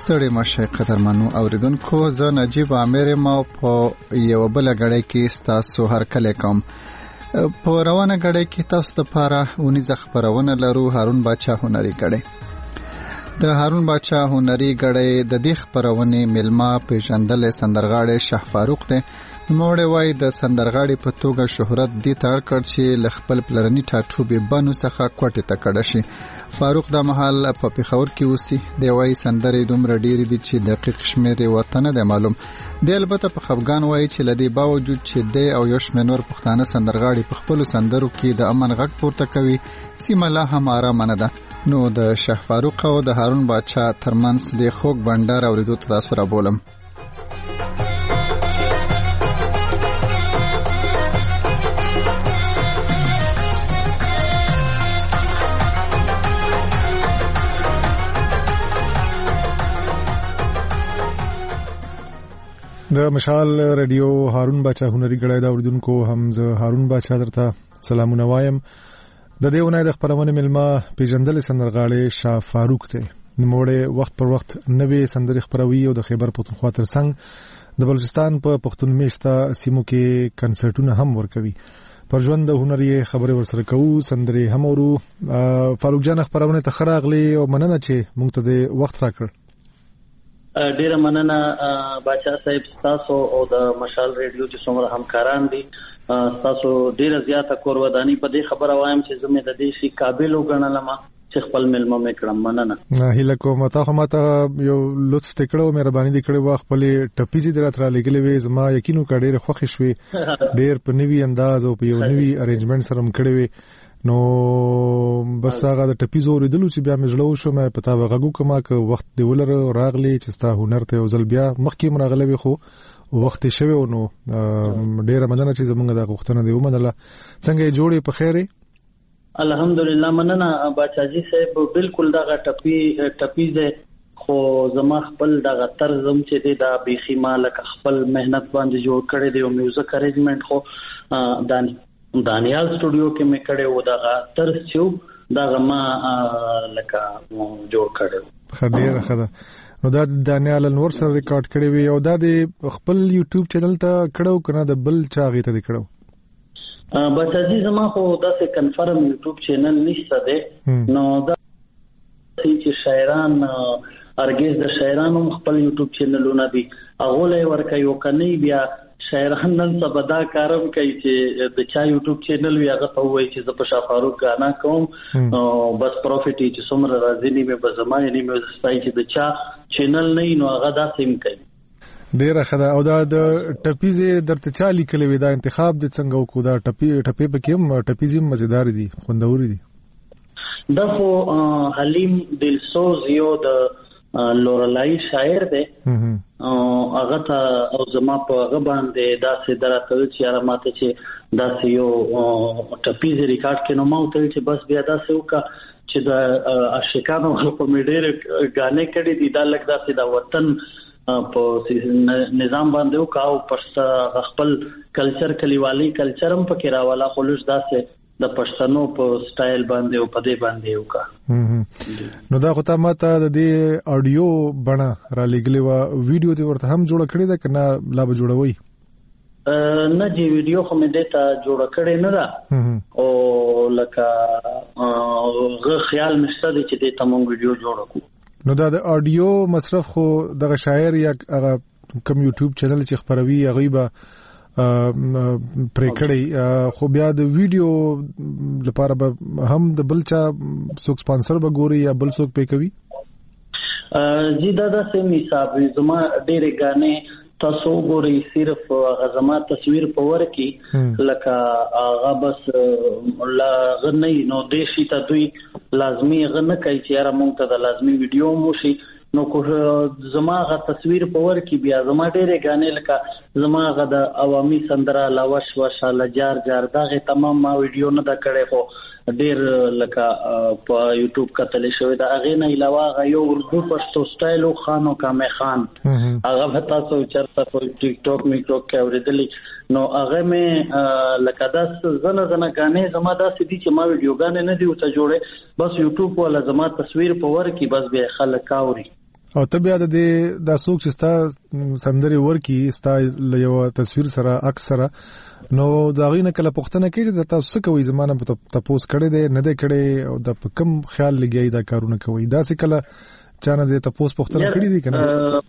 ستړي مشه قدرمنو اوریدونکو، زه نجیب عامر ما په یو بل غړی کې ستاسو هر کله کوم. په روانه غړی کې تاسو لپاره ونیزه خبرونه لرو. هارون باچا هنري غړی. د هارون باچا هنري غړی د دې خبرونه ملما پیژندل سندرغاړي شاه فاروق ته نوموړی وای د سندرغاړي په توګه شهرت دي تړ کړ چې لخپل پلرني ټاټوبې بانو څخه کوټه ته کډه شي. فاروق د محل په پیښور کې اوسي. دی وای سندرې دومره ډېرې دي چې دقیق شمیر وطن نه معلوم. دی البته په خفګان وای چې لدی باوجود چې دی او یو شمېر نور پښتانه سندرغاړي په خپل سندرو کې د امن غږ پورته کوي، سیمه لا هم آرام نه ده. نو د شاه فاروق او د هارون باچا ترمنځ د خوږ بندر اوریدو تاسو را بولم. د مشال رادیو هارون باچا هنري غړی دا اوریدونکو هم زه هارون باچا درته سلامونه وایم. د دې ونې د خبرونه ملما پیژندل سندرغاړي شاه فاروق ته نوموړی وخت پر وخت نوې سندري خبروي او د خیبر پختونخوا ترڅنګ د بلوچستان په پښتون میشته سیمو کې کنسرټونه هم ورکوي. پر ژوند د هنري خبرې ورسره کوو، سندري هم ورو. فاروق جان خبرونه ته خراغلي او مننه چې موږ ته د وخت راکړ. ډیره مننه باچا صاحب تاسو او د مشال ریډیو چې څومره همکاران دي، تاسو ډیره زیاته کورودانی په دې خبره وایم چې زموږ د دې شي قابل وګڼلم چې خپل ملمه مې کړم. مننه. هیله کوم تاسو ماته یو لطف تکړو، مهرباني دې کړې و خپل ټپیزي درته را لګلې وې. زما یقینو کا ډیره خوښ شوې، ډیر په نوي انداز او په یو نوي ارینجمنت سره مکړې وې. نو بس هغه د ټپیزو اوریدلو چې بیا مې زړه وشو مې پتا وغږو کما که وخت دی ولر راغلی چې ستا هنر ته وزل بیا مخکې مرغله وي، خو وخت شوی نو ډیره مننه چې زمونږ د غوښتنه دی ومنله. څنګه جوړې په خیره؟ الحمدلله مننه باچا جی صاحب. بالکل دا ټپیزه خو زما خپل د طرزم چې دی دا بيخي مالک خپل مهنت باندې جوړ کړی دی او میوزیک ارینجمنت خو دانیال سټوډیو کې مې کړه و دا تر څو دا ما لکه جوړ کړو. خډيره خدا نو دا دانیال انور سره ریکارډ کړی وی او دا د خپل یوټیوب چینل ته کړو کنه د بل چا غي ته کړو؟ بس ازي زما خو دا څه کنفرم یوټیوب چینل نشته ده. نو دا چې شاعران ارګیز د شاعرانو خپل یوټیوب چینلونه دي، هغه لای ورکه یو کني بیا شاعران نن سبا دا کارم کوي چې د چا یوټیوب چینل وی هغه ته وایي چې زه په شاه فاروق غانا کوم بس پروفیټ چې څومره راځي نیمه به زمانه نیمه ستای چې د چا چینل نه نو هغه دا سیم کوي. ډیره خدا. او دا د ټپیزه درته چا لیکلې وی دا انتخاب د څنګه وکړو؟ دا ټپی په کې ټپیزم مزیدار دي، خوندور دي. دا خو حلیم دلسوز یو د لورلای شاعر دی هغه ته او زما په هغه باندې داسې دراتل چې یاره ماته چې داسې یو ټپیز ریکارډ کې نو ما وتل چې بس بیا داسې وکړه چې د عاشقانو په میډیر غانې کړي دي دا لکه داسې د وطن په نظام باندې وکاو پر خپل کلچر کلیوالي کلچرم پکې راواله خلوص داسې د پښتنو په سټایل باندې او په دې باندې وکا. نو دا خو ته ماته د دې اډیو بڼه را لګلې و، ویډیو دې ورته هم جوړ کړی ده کنه لا به جوړوي؟ نه جی ویډیو خو مې دته جوړ کړی نه ده او لکه غو خیال مشته دي چې دې تمون ویډیو جوړ کړو. نو دا د اډیو مصرف خو د شاعر یا هغه کوم یوټیوب چینل چې خبروي هغه به پرې کړی، خو بیا د ویډیو لپاره به هم د بل چا څوک سپانسر به ګوري یا بل څوک پې کوي؟ جی دا سیم حساب زما ډېرې غانې تاسو ګورئ صرف غزما تصویر په ور کې لکه هغه بس لا غنی نو دیشي ته دوی لازمي غنه کوي چې یاره مونږ ته د لازمي ویډیو مو شي. نو کو زما غا تصویر په ور کې بیا زما ډېرې غانې لکه زما غا د عوامي سندره لاوش وشاله جار جار دغه تمام ما ویډیو نه دا کړې خو ډېر لکه په یوټیوب کتل شوی دا اغه نه علاوه غا یو اردو پښتو سټایل خانو کامه خان هغه تاسو چرته په ټیک ټاک میکروک کې اوریدلې نو هغه مې لکه داس زنه غانې زما داسې دي چې ما ویډیو غانې نه دی او ته جوړه بس یوټیوب ولا زما تصویر په ور کې بس به خلک کاوري. او ته بیا د څوک چې ستا سندرې ورکی ستا یو تصویر سره عکس سره نو دا غینه کله پښتنه کې چې تاسو څه کوي زمانه په تاسو کړه دې نه دې کړي او د کم خیال لګي دا کارونه کوي دا څه کله چانه دې تاسو پښتنه کړی دي کنه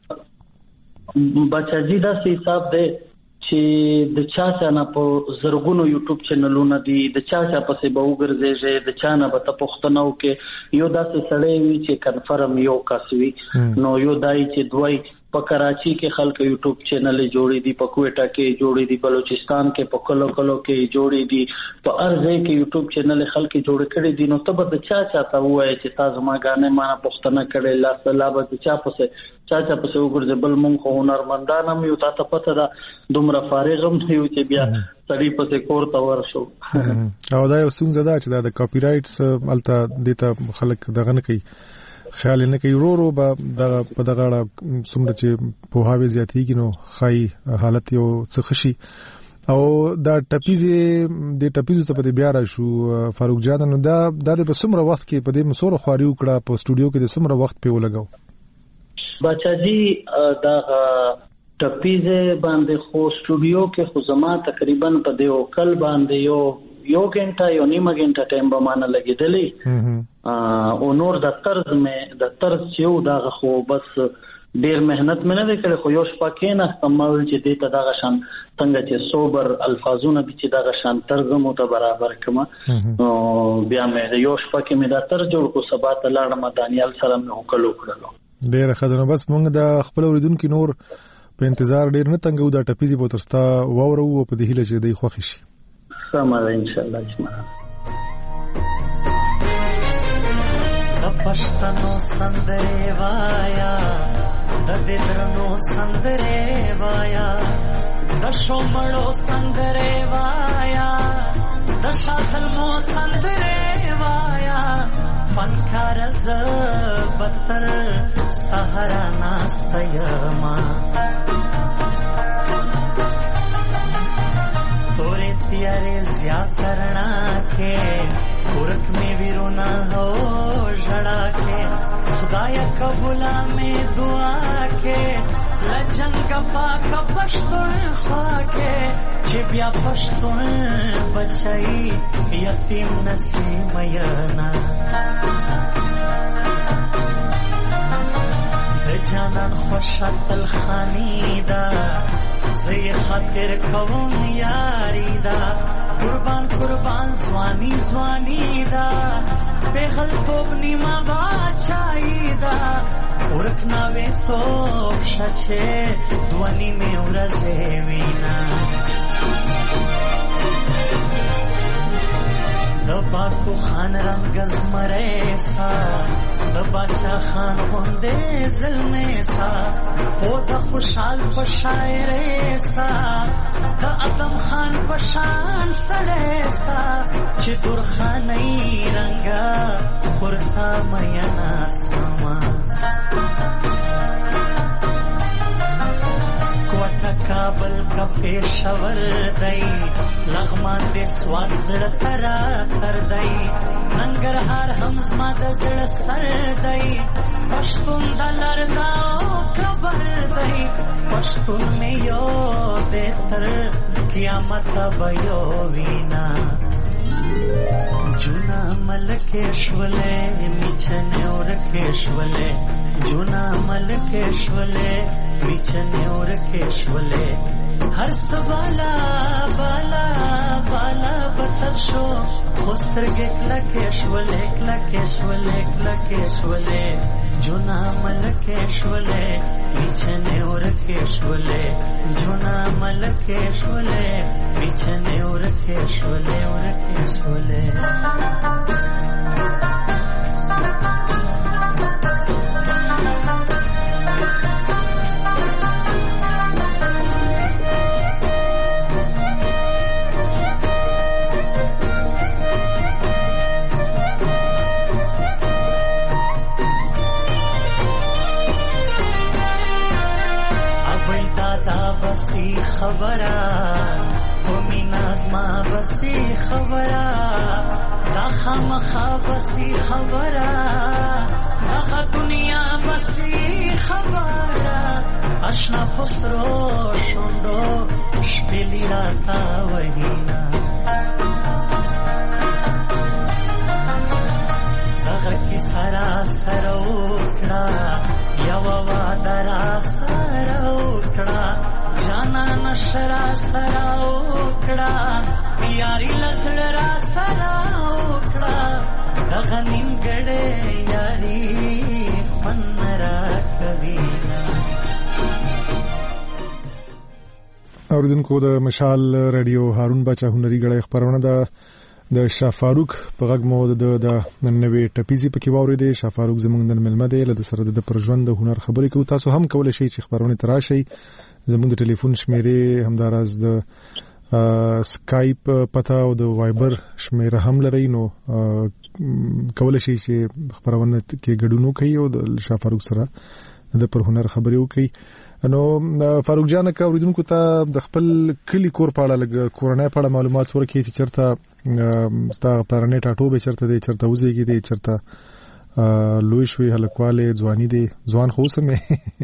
بچا جی دا حساب دی چې د چا نه په زرګونو یوټیوب چینلونه دي د چا په څه به وګرځي د چا نه به پښتنو کې یو داسې سړی وي چې کنفرم یو کاسوي نو یو دای چې دوی په کراچي کې خلک یوټیوب چینل جوړې دي په کوټا کې جوړې دي بلوچستان کې په کلو کې جوړې دي په ارزه کې یوټیوب چینل خلک جوړ کړي دي نو ته به د چا ته وایي چې تاسو ما غانې ما پښتنه کړي لا سلام د چا په چا په څو ګرځي بل مونږ هنرمندان هم یو تاسو پته دا دومره فارغ هم یو چې بیا سړی په کور ته ورشو او دا یو څنګه دا چې دا د کاپی رائټس الته دیتا خلک دغه نه کوي خیال نه کوي ورو به په دغه څومره چې په هاوی زیاتېږي نو خای حالت یو څه خشي او دا ټپیزه د ټپیزو ته په بیا را شو فاروق جان نو دا د څومره وخت کې په دې مسور خواري وکړه په سټوډیو کې د څومره وخت په ولګاو بچا جی دا ټپیزه باندې خو سټوډیو کې خو زما تقریبا په دیو کل باندې یو غنټه یو نیمه غنټه ټایم به مان لګیدلې او نور د طرز یو دا خو بس ډیر مهنت مې نه وکړې خو یو شپه کې نه سمول چې دې ته دا شان څنګه چې صبر الفاظونه دي چې دا شان طرز مو ته برابر کما بیا مې یو شپه کې مې دا طرز جوړ کو سبا ته لاړم دانیال سره مې وکړو ډیر خدانو بس مونږ د خپل اوریدونکو نور په انتظار ډیر نه تنګو دا ټپیزي په ترستا وورو په دې هیله چې دی خوښ شي سمه ان شاء الله جمعه د پښتنو سندره وایا د دې سندره وایا د شومړو سندره وایا د شاسلمو سندره وایا فنکار ز بتر سحرا ناستیما तोरे प्यारे ज्या करना के पुरख में विरोना हो झड़ा के खुदाया कबूला में दुआ के लजन कपा का पश्तुन ख्वा के चिबिया पश्तुन बचाई यतीम नसीमयना जानन خوشتل خانیدا زی خاطر کوم یاری دا قربان زوانی دا پیغل توب نیما باچائی دا ورکنا وی توب شچه دوانی میں ورزے وینا دبا کو خان رنگ زمرے سا دبا چا خان ہوندے ظلمے سا او دا خوشحال پشائرے سا دا ادم خان پشان سڑے سا چی در خانی رنگا پرتا مینا سما کوٹا کابل کا پیشور دئی لغمان دے سواد زړه ترا تر دی ننګرهار هم زما د زړه سر دی پښتون د لردا خبر دی پښتون مې یو دې تر قیامت به یو وینا جونا ملکشولې میچنه ورکشولې جونا ملکشولې میچنه ورکشولې हर सवाला बाला बाला बतशो खुस्तर के क्लकेशवले जुना मलकेशवले बिछने और केशवले जुना मलकेशवले बिछने और केशवले बसी खबरा होमी नाज़मा बसी खबरा दाखा मखा बसी खबरा هغه دنیا بسی خبره اشنا پسرو شوندو شپلی راتا وهینا هغه کی سرا سروکړه یو وادرا سروکړه جانا نشرا سروکړه یاري لزړه سروکړه دغه نیمګړې یاري خنرا کوي. اوریدونکو د مشال رادیو هارون بچا هنري غړې خبرونه ده د شاه فاروق په غږ مو د ننوي ټپيزي پکې واورېدې. شاه فاروق زمونږ د ملمه دی له سره د پرژوند د هنر خبرې کوي. تاسو هم کولای شئ چې خبرونه تراشي. زمونږ د ټلیفون شمیرې همداراز د سکایپ پتا او د وایبر شمیره هم لري. نو کولای شئ چې خبرونه کې ګډون وکړئ او د شاه فاروق سره د پر هنر خبرې وکړئ. نو فاروق جان کا اوریدونکو ته د خپل کلی کور په اړه لګ کورنۍ په اړه معلومات ورکړي چې چرته ستا پرنټ اټو به چرته دی چرته وزيږي دی چرته لوی شوی هلکواله ځواني دی ځوان خو سمې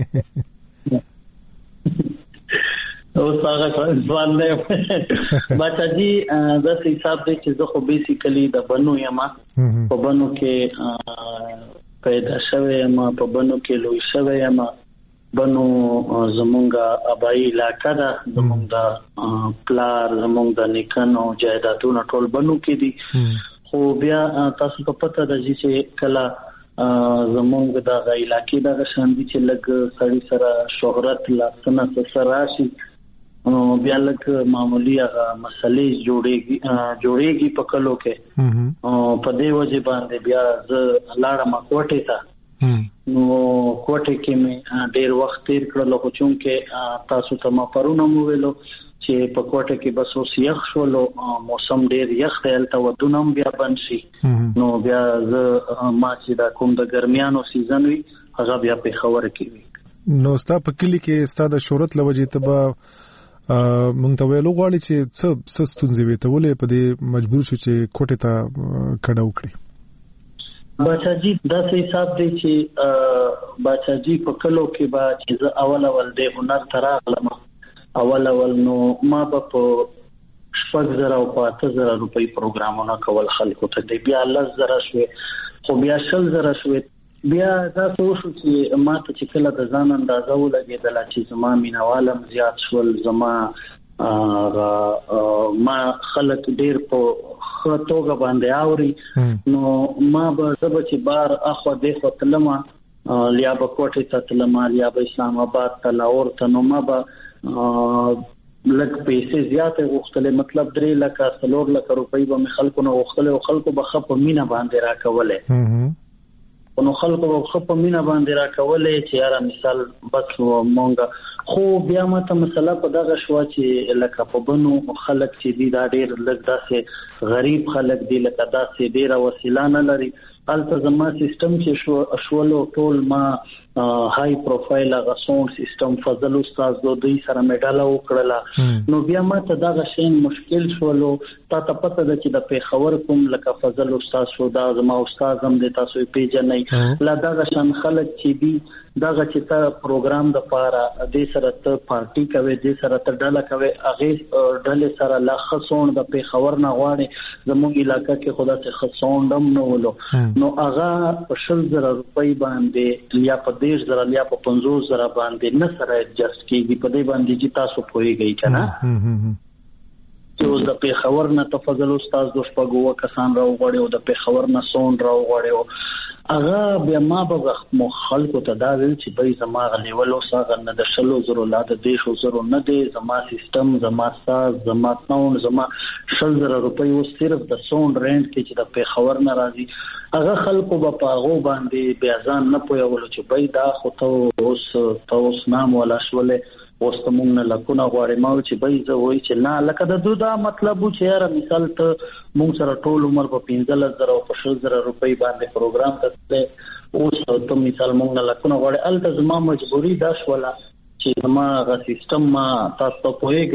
او څنګه ځوان نه بچا جی د حساب دی چې زه خو بیسیکلی د بنو یم په بنو کې پیدا شوی یم په بنو کې لوی شوی یم. بنو زمونږه ابای علاقہ ده زمونږ د پلار زمونږ د نیکانو جایدادونو ټول بنو کې دي. خو بیا تاسو ته پته ده چې کله زمونږ د علاقې د شاندي چې لګ سړی سره شهرت لاسنه سره راشي بیا لګ معمولی هغه مسلې جوړيږي په کلو کې په دې وجه باندې بیا ز لاړه مکوټه تا نو کوټه کې مې ډېر وخت تیر کړل خو چونکه تاسو ته ما پرونه مو ویلو چې په کوټه کې بس اوس یخ شولو موسم ډېر یخ دی البته ودونم بیا بنشي نو بیا ما چې دا کوم د ګرمیانو سیزن وي هغه بیا په خبره کې وي. نو ستا په کلی کې ستاسو شهرت لوجې تبا مونږ ته ویلو غواړي چې څه ستونزې وي ته ولې په دې مجبور شو چې کوټه ته کډه وکړي. بچا جی دا حساب دی چې بچا جی په کلو کې با چې اول د هنر تراغلم اول نو ما په 6000 او 8000 روپۍ پروګرامونه کول خلکو ته دی بیا 10000 شوي خو بیا 6000 شوي بیا تاسو شو چې ما ته چې کله د ځان اندازه ولګېدل چې زما مینوالم زیات شول زما ما خلک ډیر په توګه باندې اوري نو ما به زب چې بار اخو د ختلمه لیا به کوټه ته تلمه لیا به اسلام آباد ته لاور ته نو ما به لک پیسې زیاته غوښتلې مطلب 3 لک 4 لک روپۍ به خلکو نو غوښتلې او خلکو به خپ مینا باندې راکولې نو خلکو به خپ مینا باندې راکولې چې یاره مثال بس مونږه خو بیا ماته مسله په دغه شو چې لکه په بنو خلک چې دي دا ډېر لږ داسې غریب خلک دي لکه داسې ډېر وسیله نه لري البته زما سیستم چې شولو ټول ما های پروفایل غا ساوند سیستم فضل استاد دوی سره میډاله وکړه نو بیا ماته دغه شین مشکل شولو تا پته ده چې د پیښور کوم لکه فضل استاد شو دا زما استاد هم د تاسو پیژنې لا دغه شان خلک چې دي دغه چې تا پروګرام د پاره د سره ته پارټي کوي د سره ته ډاله کوي هغه ډلې سره لا خصون د پیښور نه غواړي زموږ علاقې کې خدا څخه خصوندم نو ولو نو هغه په 6000 روپۍ باندې یا په 10000 یا په 50000 باندې نه سره ایڈجسټ کیږي په دې باندې چې تاسو پوهیږئ کنه چې د پیښور نه تفضل استاد د شپږو کسان راو غوړي او د پیښور نه سون راو غوړي هغه بیا ما به خلکو ته دا ویل چې به زما غلیولو ساغه نه د شلو زرو لا د 200 نه دی زما سیستم زما ساز زما ساوند زما 6000 روپۍ و صرف د ساوند رینټ کې چې د پیښور نه راځي هغه خلکو به پاغو باندې بیا ځان نه پویول چې به دا خو ته اوس نام ولا شولې اوستمون نه لکونه غواړي ما چې به زه وای چې نه لکه د دوه مطلب چې یاره مثال ته مونږ سره ټول عمر په 15000 او 6000 روپۍ باندې پروګرام ته اوس ته مثال مونږ نه لکونه غواړي الته زما مجبوری دا شوله چې ما غا سیستم ما تاسو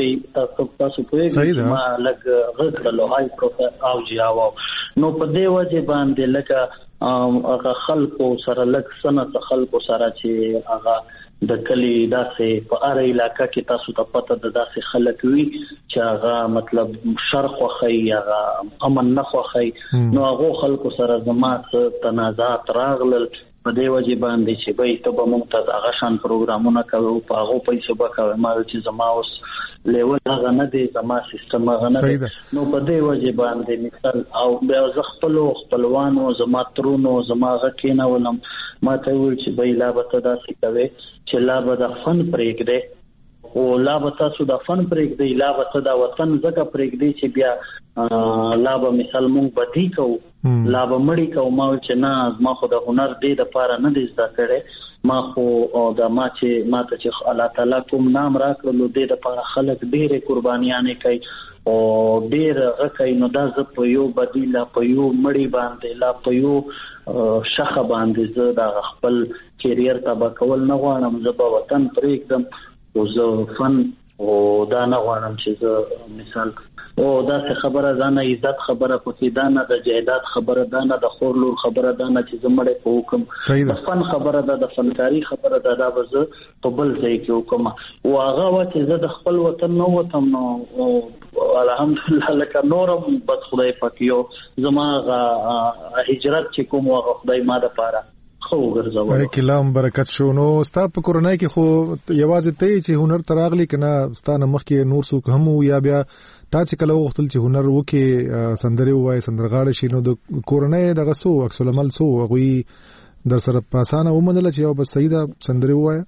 پوهیږئ ما لګ غږ له هاي پروفیسر او جاو نو په دې وجه باندې لکه هغه خلکو سره لګ سنت خلکو سره چې هغه د کلی داسې په اړه علاقې کې تاسو ته پته ده داسې خلک وي چې هغه مطلب شرخ خوخی هغه امن نه خوخی نو هغه خلکو سره زمات تنازعات راغلل په دې وجه باندې چې به ته به ممتاز هغه شان پروګرامونه کوي په هغه پیسې به کوي ما چې زما اوس لیول هغه نه دی زما سیستم هغه نه دی نو په دې وجه باندې مثال او بیا ز خپلوانو زما ترونو زما هغه کینه ولم ما ته ویل چې به لا به تاسو کوي چې لا به د فن پرېږدي او لا به تاسو د فن پرېږدي لا به د وطن زګه پرېږدي چې بیا لا به مثال مونږ بدی کو لا به مړی کو ما چې نه ما خو د هنر دې د پاره نه دي زده کړې ما خو د ما چې ما ته چې الله تعالی کوم نام راکړلو دې د پاره خلک ډېرې قربانیانې کوي او ډېر غکای نو دا ز په یو بدیل په یو مړی باندې لا په یو شخه باندې زه د خپل کیریر تبا کول نه غواړم زه په وطن پرېږدم او زه فن او دا نه غواړم چې زه مثال او دا څه خبره ځانه عزت خبره پکې دا نه د جهاد خبره دا نه د خورلور خبره دا نه چې زمړې په حکم د فن خبره دا د فنکاری خبره دا د وز په بل ځای کې حکم او هغه وخت زه د خپل وطن نو وطن نو الحمدلله لکه نورم بس خدای پاکیو زما هجرت چې کوم هغه خدای ما د پاره خو ګرځاوه کلام برکت شو نو استاد په کورونای کې خو یوازې ته چې هنر تراغلی کنه ستانه مخ کې نور څوک هم یا بیا تا چې کله وختل چې هنر وکي سندري وای سندرغاړي شي نو د کورونای دغه سو عکس العمل سو غوي در سره پاسانه ومنل چې یو بس سیدا سندري وای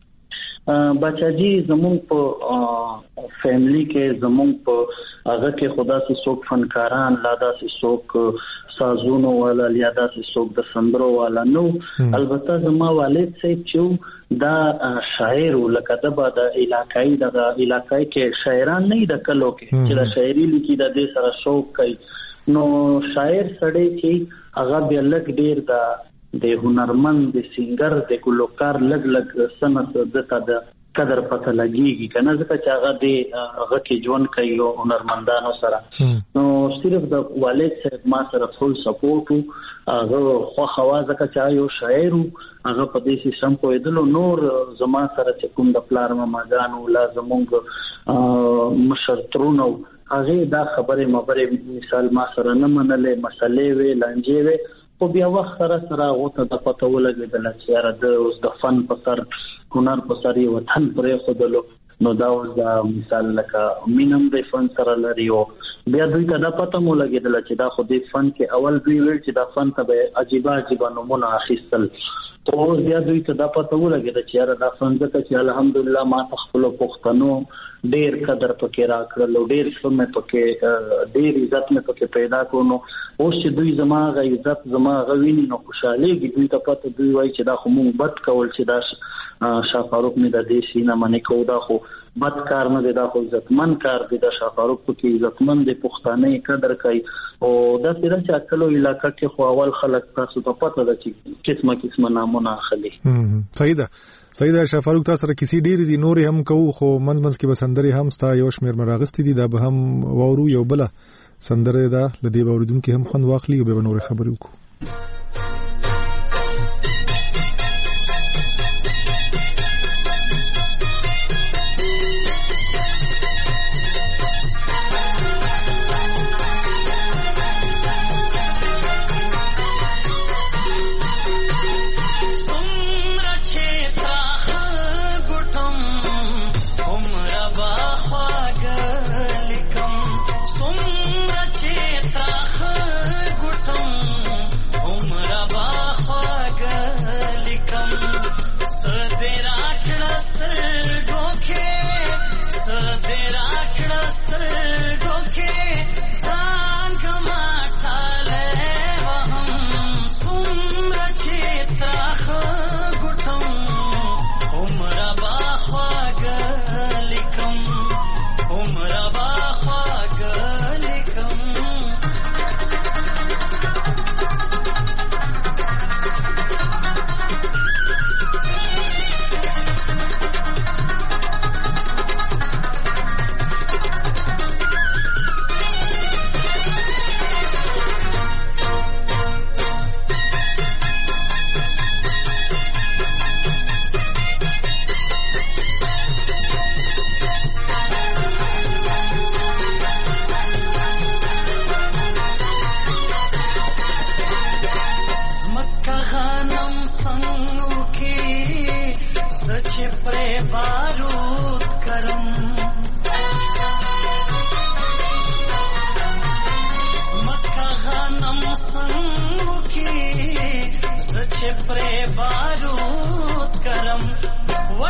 بچاجي زمون په فیملی کې زمون په هغه کې خدا سي څوک فنکاران لادا سي څوک سازونو والا لیادا سي څوک د سندرو والا نو البته زما والد سي چې دا شاعر لکه د بعد علاقائی د علاقائی کې شاعران نه د کلو کې چې د شاعري لیکي د دې سره شوق کوي نو شاعر سړی چې هغه به لګ ډیر د هنرمند د سنگر د ګلوکار لګ سنت د قدر پته لګيږي کنه ځکه چې هغه د هغه کې ژوند کوي او هنرمندانو سره نو صرف د والد صاحب ما سره فول سپورټ هغه خو خواځه چې یو شاعر هغه په دې سیستم پوهیدلو نور زما سره چې کوم د پلار ماګانو لازمونګ مشرترونو هغه دا خبره مثال ما سره نه منلې مسلې وی لانجې وی خو بیا وخت سره غوته د پته ولګیدل چې یاره د اوس د فن په سر هنر په سر یو وطن پرې خودلو نو دا اوس د مثال لکه مینم د فن سره لري او بیا دوی ته د پته مو لګیدل چې دا خو د فن کې اول دوی ویل چې دا فن ته به عجیب نمونه اخیستل او بیا دوی ته د پته ولګیدل چې یاره دا فن ځکه چې الحمدلله ما خپل پښتنو ډیر قدر پکې راکړل ډیر څه پکې ډیر عزت مې پکې پیدا کړو او چې دوی زما غ عزت زما غویني نو خوشاليږي دوی ته پته دوی وایي چې دا خو مونږ بد کول چې دا شاه فاروق می د دې سینه منې کو دا خو بد کار نه دی دا خو عزتمن کار دی د شاه فاروق پکې عزتمن دی پښتانه قدر کوي او دا سره چې اکلو علاقې کې خو اول خلک تاسو ته پته ده چې قسمه نامونه اخلي صحیح ده شاه فاروق تاسو سره کسی ډیر دي نور هم کو خو منځ کې بسندري هم ستا یو شمیر مراغستې دي دا به هم وورو یو بل سندره ده لدی باوردونکو هم خوند واخلي او به نور خبرې وکړو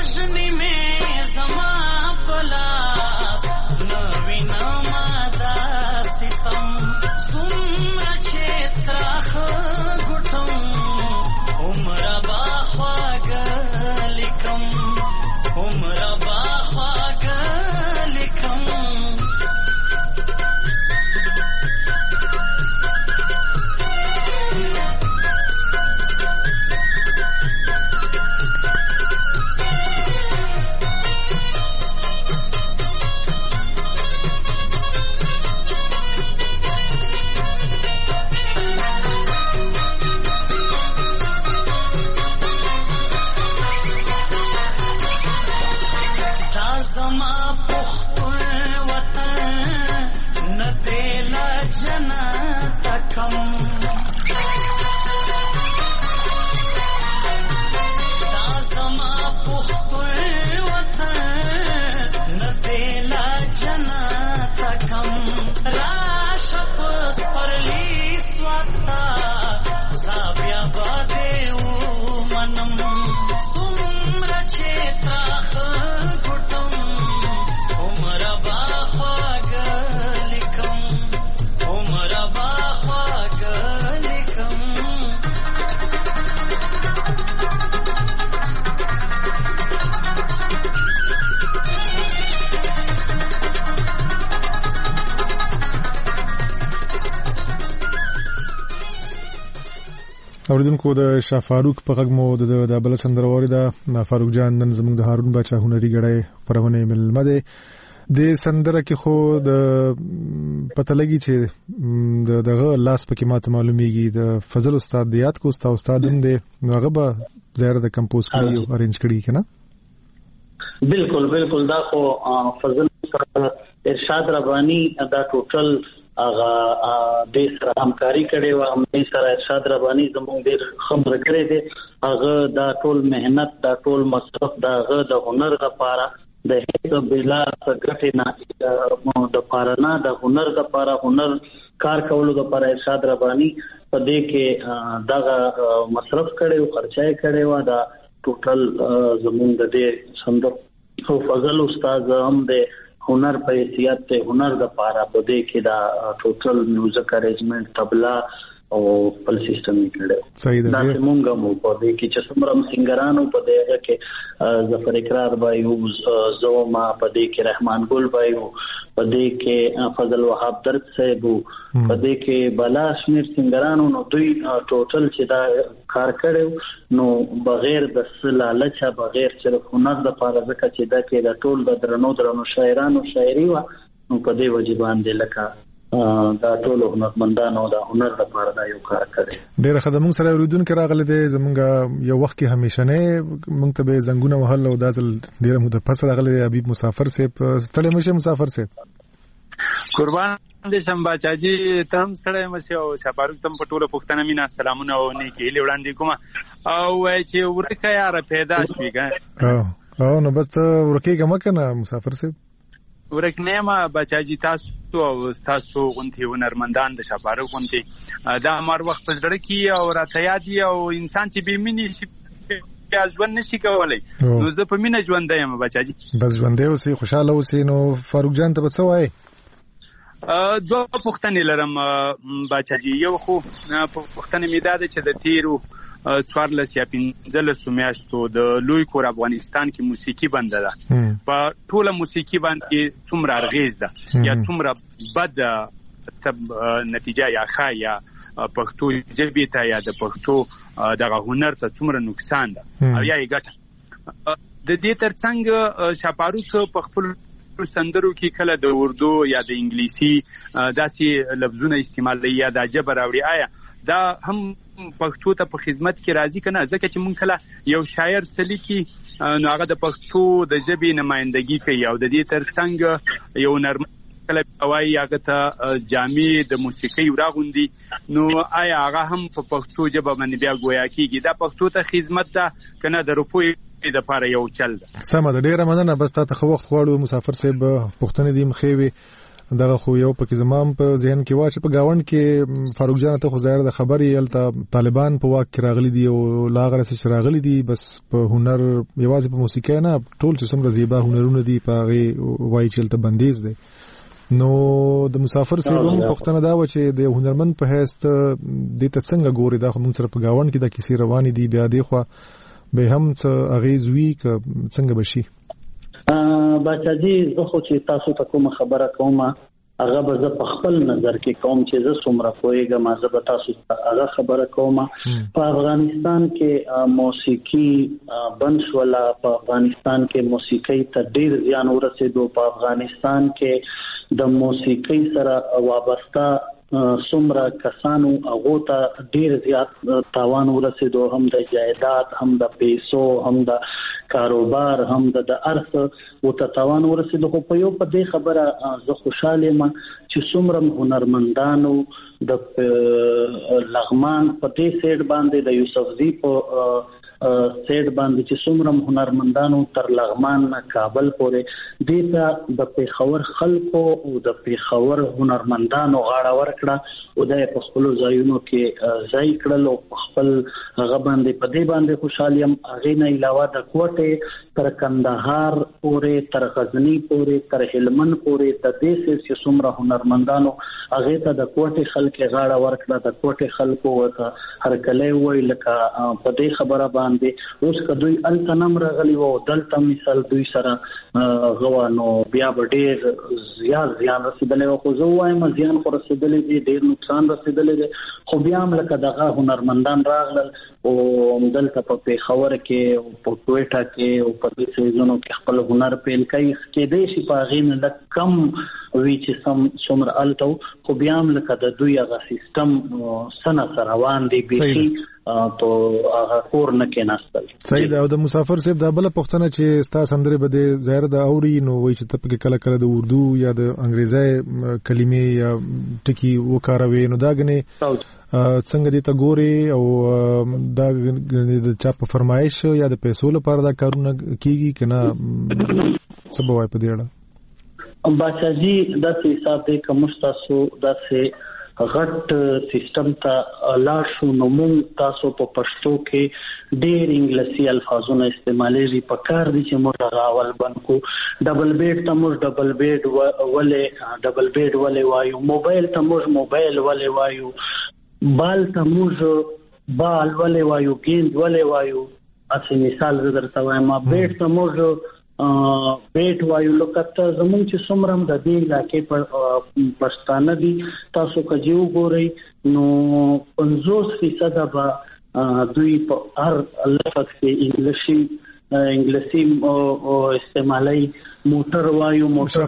وجنی میں زما پلاس نوی نامادا ستم سمرا چتراخ گٹم عمر باخواگ لکم عمر باخواگ لکم اوریدونکو د شاه فاروق په غږ مو د بل سندره واورېده. فاروق جان نن زموږ د هارون باچا هنري غړی پرونه ملمه دی. د سندره کې خو د پته لګي چې دغه لاس پکې ماته معلومیږي د فضل استاد د یاد کو استاد هم دی نو هغه به ظاهر د کمپوز کړی او ارینج کړی کنه. بالکل دا خو فضل ارشاد ربانی دا ټوټل هغه د سره همکاري کړي و هم سره ارشاد ربانی زموږ ډیر خبره کړې دي هغه دا ټول مهنت دا ټول مصرف دا هغه د هنر لپاره د هیڅ بلا څخه نه د پارنا د هنر لپاره هنر کار کولو لپاره ارشاد ربانی په دې کې دا مصرف کړي او خرچای کړي و دا ټوټل زموږ د سندر خو فضل استاد هم د هنر په حیثیت ته هنر د پاره په دې کې دا ټوټل میوزیک ارینجمنت طبلا او خپل سیستم یې کړو. صحیح ده. دا مونږه مو په دې کې چې څومره سنگرانو په دې کې ظفر اقرار بایو زوما په دې کې رحمان ګل بایو په دې کې فضل وهاب درد صاحب په دې کې بلا شمیر سنگرانو نو دوی ټوټل چې دا کار کړو نو بغیر د لالچ بغیر صرف هنر د پاره ځکه چې دا کې د ټول د درنو شاعرانو شاعري و نو په دې وجبان دي لکه دا ټول هنرمندانو دا هنر لپاره دا یو کار کوي. ډېر خدمت سره اوریدونکو راغلي دي زمونږ یو وخت کې همیشنه مونږ ته به زنګونه وهل او دا ځل ډېر مده پس راغلي حبیب مسافر سے ستړي مشه مسافر سے قربان دې شم باچاجي تم ستړي مشه او شپاروک تم پټوله پښتنه مینا سلامونه او نیکی لوړاندې کوم او چې ورکه یار پیدا شوي او نو بس ورکه کوم کنه مسافر سے ورکنه ما بچاجي تاسو او تاسو غونتی هنرمندان د شپاره غونتی دا مار وخت زړه کی او راته یادي او انسان چې بیمنی شي ژوند نشي کولای نو زه په مینه ژوند یم بچاجي بس ژوند اوسې خوشاله اوسې نو فاروق جان ته څه وای دوه پښتنې لرم بچاجي یو خو پښتنې میداد چې د تیرو 14 یا 15 میاشتو د لوی کور افغانستان کې موسیقي بنده ده په ټوله موسیقي باندې څومره اغیز ده یا څومره بد نتیجه یا خایا پښتو ژبې ته یا د پښتو دغه هنر ته څومره نقصان ده او یا یې ګټه د دې ترڅنګ شپاروک په خپل سندرو کې کله د اردو یا د انګلیسي داسې لفظونه استعمالوي یا د جبر راوړي آیا دا هم پښتو ته په خدمت کې راځي کنه ځکه چې مونږ کله یو شاعر څلی کې نو هغه د پښتو د ژبې نمائندګي کوي او د دې ترڅنګ یو نرم کله وایي هغه ته جامع د موسیقي راغوندي نو آیا هغه هم په پښتو ژبه باندې بیا گویا کیږي دا پښتو ته خدمت ده کنه د روپوي د لپاره یو چل ده. سمه ده ډیره مننه بس تاسو خو وخت غواړو مسافر صاحب پښتنې دې مخېوي دغه خو یو پکې زمام په ذهن کې واچ په گاوند کې فاروق جان ته خو ظاهر د خبرې الته طالبان په واک کې راغلي دي او لاغره سره راغلي دي بس په هنر یوازې په موسیقي نه ټول چې څومره زیبا هنرونه دي په هغه وایي چې الته بندیز دي نو د مسافر سره هم پښتنه دا و چې د هنرمند په هیڅ د څنګه ګوري دا موږ سره په گاوند کې د کیسې روانې دي بیا دی خو به هم څه اغیز وی ک څنګه بشي بچا جی زه خو چې تاسو ته کوم خبره کوم هغه به زه په خپل نظر کې کوم چې زه څومره پوهیږم زه به تاسو ته هغه خبره کوم په افغانستان کې موسیقي بند شولا په افغانستان کې موسیقي ته ډیر زیان ورسېدو په افغانستان کې د موسیقي سره وابسته څومره کسانو هغه ته ډیر زیات تاوان ورسېدو هم د جایداد هم د پیسو هم د کاروبار هم د ارث او تاوان ورسېدو خو په یو په دې خبره زه خوشاله یم چې څومره هنرمندانو د لغمان په دې سیټ باندې د یوسفزي په سیټ باندې چې څومره هنرمندانو تر لغمان نه کابل پورې دیته د پیښور خلکو او د پیښور هنرمندانو غاړه ورکړه او د خپل ځایونو کې ځای کړل او خپل هغه باندې په دې باندې خوشاله یم هغه نه علاوه د کوټه تر کندهار پورې تر غزنی پورې تر هلمند پورې د دې چې څومره هنرمندانو هغه ته د کوټه خلک غاړه ورکړه د کوټه خلکو ورته هر کله وی لکه په دې خبره اوس کدوې التنم راغلی وو دلته مثال دوی سره غوانو بیا ډېر زیات زیان رسیدلې خو زه وایم زیان خو رسیدلې دي ډېر نقصان رسیدلې دي خو بیا هم لکه دغه هنرمندان راغلل او دلته په پیښور کې او په کوټه کې او په دې سيزونو کې خپل هنر پیل کوي کې دې شي په غین د کم وی چې څومره الته خو بیا هم لکه د دوی هغه سیستم سره روان دی بيخي تو هغه کور نه کې ناستل صحیح دا د مسافر صاحب د بل پښتنه چې ستا سندره به د ظاهر د اوري نو وای چې ته کله کله د اردو یا د انګریزي کلمې یا ټکی وکاروي نو دا غني څنګه دې ته ګوري او دا د چا په فرمایش یا د پیسو لپاره دا کارونه کیږي کنه څه به وای په دې اړه بچا جی د حساب دې کوم تاسو داسې غټ سیستم ته لاړ شو نو موږ تاسو په پښتو کې ډېر انګلیسي الفاظونه استعمالېږي په کار دي چې موږ راول بنکو ډبل بیډ ته موږ ډبل بیډ ولې وایو موبایل ته موږ موبایل ولې وایو بال ته موږ بال ولې وایو گیند ولې وایو اسی مثال زه درته وایم بیډ ته موږ بیٹ وایو لکه زمونږ چې څومره د دې علاقې په پښتانه دي تاسو کجیو ګورئ نو 50% به دوی په هر لفظ کې انګلیسي او استعمالي موټر وایو موټر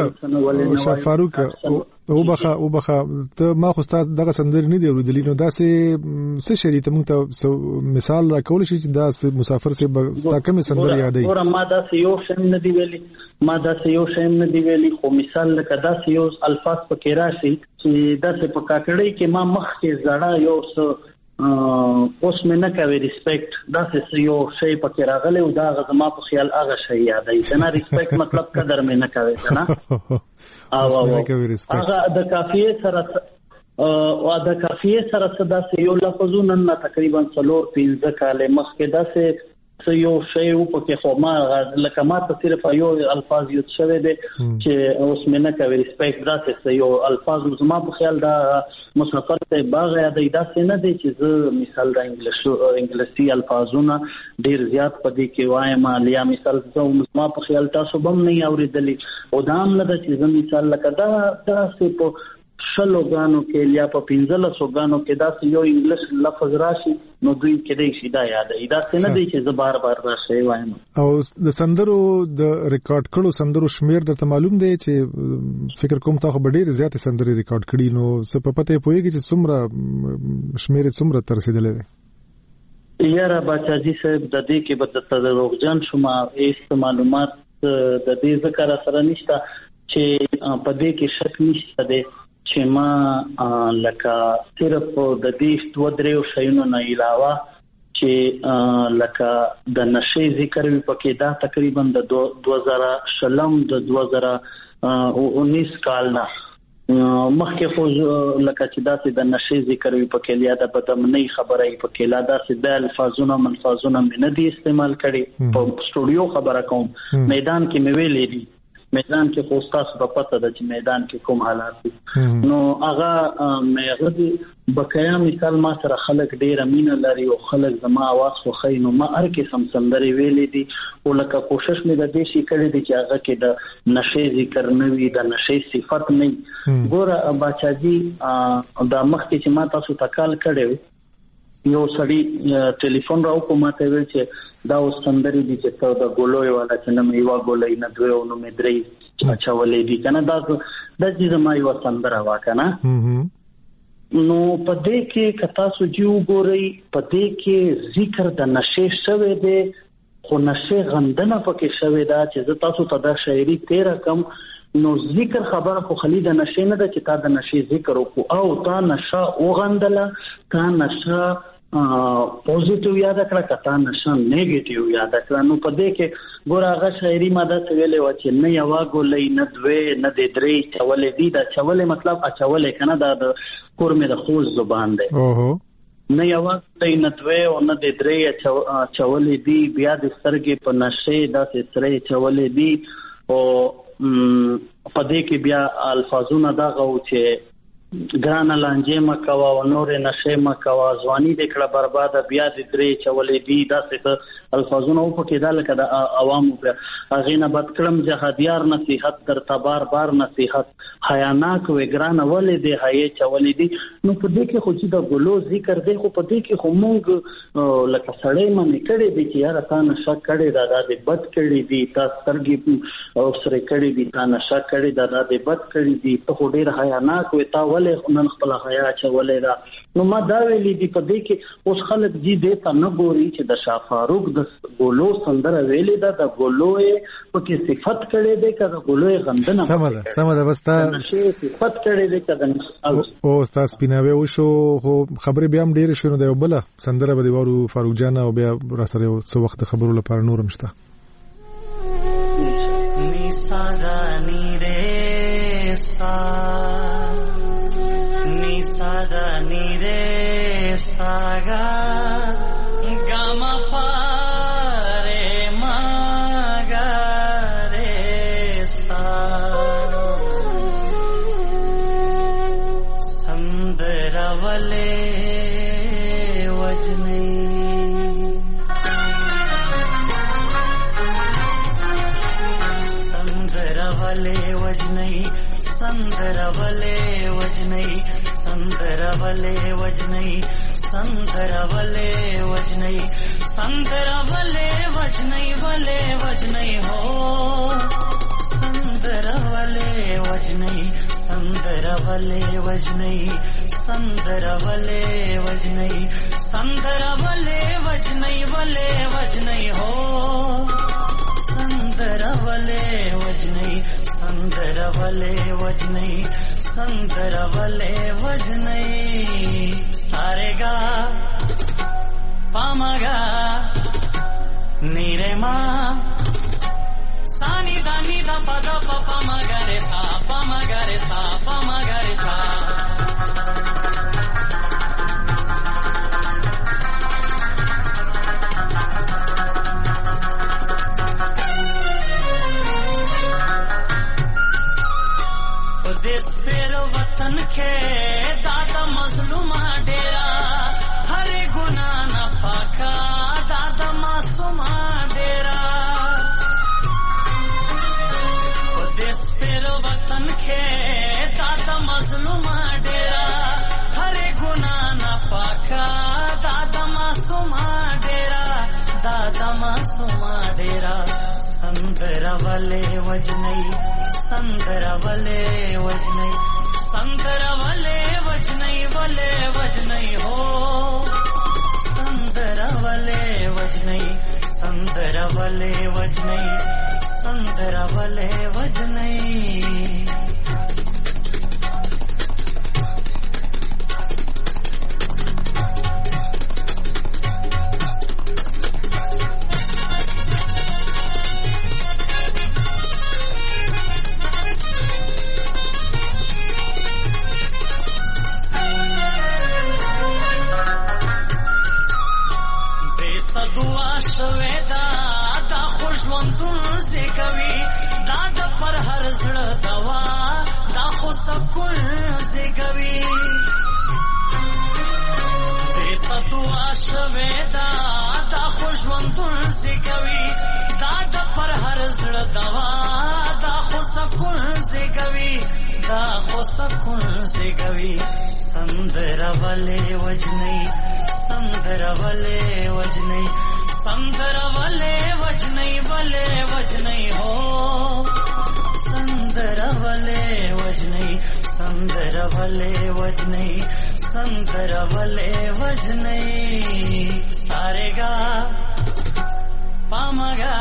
فاروق او بخا ته ما خو تاسو دغه سندر نه دی ورودلی نو داسې څه شری ته موږ ته مثال را کول شي چې دا مسافر سه ستا کوم سندر یادای اور ما دا یو شیم نه دی ویلي خو مثال لکه دا یو الفاظ پکې راشي چې دا په کاکړی کې ما مخ کې زړه یو څه اوس مې نه کوي ریسپیکټ دا څه یو شی پکې راغلی او دا غزما په خیال هغه شی یادای کنه ریسپیکټ مطلب قدر مې نه کوي کنه هغه د کافیه سره صدا سه یو لفظونه نه تقریبا 4-5 کال مخکې دا سه یو شی او پکې خو ما لکه ما ته صرف یو الفاظ یو شوی دی چې اوس مې نه کوي ریسپیکټ دا څه یو الفاظ زما په خیال دا مسافر ته باغ یادای دا څه نه دی چې زه مثال د انګلیسي الفاظونه ډیر زیات پدې کې وایم لیا مثال زه ما په خیال تاسو بم نه اوریدلی او دا هم نه چې زه مثال لکه دا څه په شلو غانو کې یا په 15 غانو کې دا یو انګلیش لفظ راشي نو دوی کې دې شي دا یاد ای دا څنګه دی چې زه بار بار راشي وایم او د سندرو د ریکارډ کړو سندرو شمیر درته معلوم دی چې فکر کوم تاسو به ډیر زیات سندري ریکارډ کړي نو څه په پته پويږي چې څومره شمیر څومره تر رسیدلې ده یاره بچا جی صاحب د دې کې به د روغجن شوما ایست معلومات د دې ذکر سره نشته چې په دې کې شک نشته ده چې ما لکه صرف د دې 2-3 شیونو نه علاوه چې لکه د نشي ذکر وی پکې دا تقریبا د 2000 شلم د 2000 19 کال نه مخکې خو لکه چې داسې د نشي ذکر وي په کې یا د بدمنۍ خبره په کې لا داسې د الفاظونه منفاظونه مې نه دي استعمال کړي په سټوډیو خبره کوم میدان کې مې ویلې دي میدان کې خو تاسو په پته ده چې میدان کې کوم حالات دي نو هغه مې غوډي بقایا مثال ما سره خلک ډیر امینه لري او خلک زما आवाज خو خاينو ما هر قسم سندري ویلې دي او لکه کوشش مې د دې شي کړې دي چې هغه کې د نشي ذکر نه وي د نشي صفت نه ګوره بچاجي د مخکې چې ما تاسو تکال کړو یو سړی ټلیفون راو کومه ویل چې دا سندري دي چې تاسو د ګولوي والا چې نه یو ګولې نه دوه نو مې درې اچھا ولې دي کنه دا د دې زما یو سندره واکنه نو په دې کې کتا سو جیو ګوري په دې کې ذکر د نشه شوه دی خو نشه غندنه پکې شوه دا چې تاسو ته د شاعري 13 کم نو ذکر خبره خو خالد نشه نه ده چې تا د نشه ذکر وکړو او تا نشه وغندله تا نشه پوزټیو یاد کړه کته نشه نیگیټیو یاد کړه نو په دې کې ګور هغه شاعري ماده ویلې و چې نه یوا ګولې نه دوه نه د درې چولې دي دا چولې مطلب اچولې کنه دا کور مې د خوز زبان ده نه یوا ته نه دوه او نه د درې چولې دي بیا د سترګې په نشه داسې سره چولې دي او په دې کې بیا الفاظونه دا غو چې ګران لانجه مکوا او نور نشه مکوا ځواني د کړه برباد بیا د درې چولې دي داسې الفاظونه او په کې دا لکه د عوامو په اغینه بد کړم جهادیار نصيحت در تبار بار نصيحت حیاناک و ګران ولې دی هي چولې دي نو په دې کې خو چې د ګلو ذکر دی خو په دې کې خو مونږ لکه سړی منې کړي دي چې یاره تا نشه کړي دا د بد کړي دي تا سترګې او سره کړي دي تا نشه کړي دا د بد کړي دي ته خو ډیر حیاناک و تا ولې نن خپل حیا چولې دا نو ما دا ویلې دي په دې کې اوس خلک دي دې ته نه ګوري چې د شاه فاروق د ګولو سندره ویلې ده د ګولوې په کې صفت کړي دي کله ګولوې غندنه سم ده بس تا صفت کړي دي کله او استاد سپیناوي وشو خو خبرې بیا هم ډېر شونه دی بل سندره به دی ورو فاروق جان او بیا را سره څو وخت خبرو لپاره نورم شته ني سادا ني ري سا ni sada ni re saga gama pa re ma ga re sa sandaravale wajnai sandaravale wajnai sandaravale wajnai संदरवले वजनई संदरवले वजनई संदरवले वजनई वले वजनई हो संदरवले वजनई संदरवले वजनई संदरवले वजनई संदरवले वजनई वले वजनई हो संदरवले वजनई संदरवले वजनई संदरवले वजनई सारेगा पामगा नीरेमा सानी दानी दा पदा पामगा रे सा पामगा रे सा पामगा रे सा देश पेर वतन के दादा मजलूमा डेरा हरे गुना न पाका दादा मासूमा डेरा देश पेर वतन के दादा मजलूमा डेरा हरे गुना न पाका दादा मासूमा डेरा दादा मासूमा डेरा संदरवले वजनई संदरवले वजनई संदरवले वजनई वले वजनई हो संदरवले वजनई संदरवले वजनई संदरवले वजनई زګوي ته تو عاشويدا دا خوشوندون زګوي دا د پر هر زړه دوا دا خو سکون زګوي دا خو سکون زګوي سندر ولې وجني سندر ولې وجني سندر ولې وجني ولې وجني هو سندر ولې وجني سندر ولې وجني سندر ولې وجني سارهګا پامګا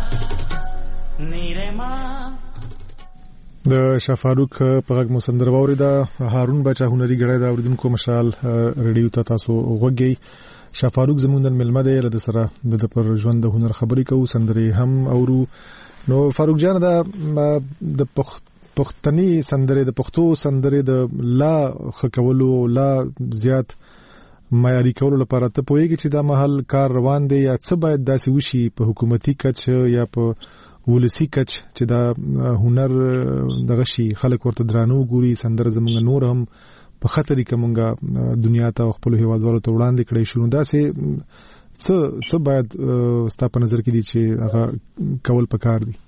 نیرما د شفاروق په غږ مو سندره واوریده. هارون بچا هنري غړی دا اوریدونکو مشال ریډیو ته تاسو وګورئ. شفاروق زموږ د ملمه دی له سره د پر ژوند د هنر خبرې کوو سندري هم اورو. نو فاروق جان دا د پښتني سندره د پښتو سندره د لا خکولو لا زیات معیاري کولو لپاره ته پوهیږي چې دا محل کار روان دی یا څه باید داسې وشي په حکومتي کچ یا په ولسی کچ چې دا هنر دغه شي خلک ورته درانو ګوري سندره زمونږ نور هم په خطرې کومګه دنیا ته خپل هیوادوالو ته وړاندې کړی شو. دا سه څه باید ستا په نظر کې دي چې هغه کول پکار دي؟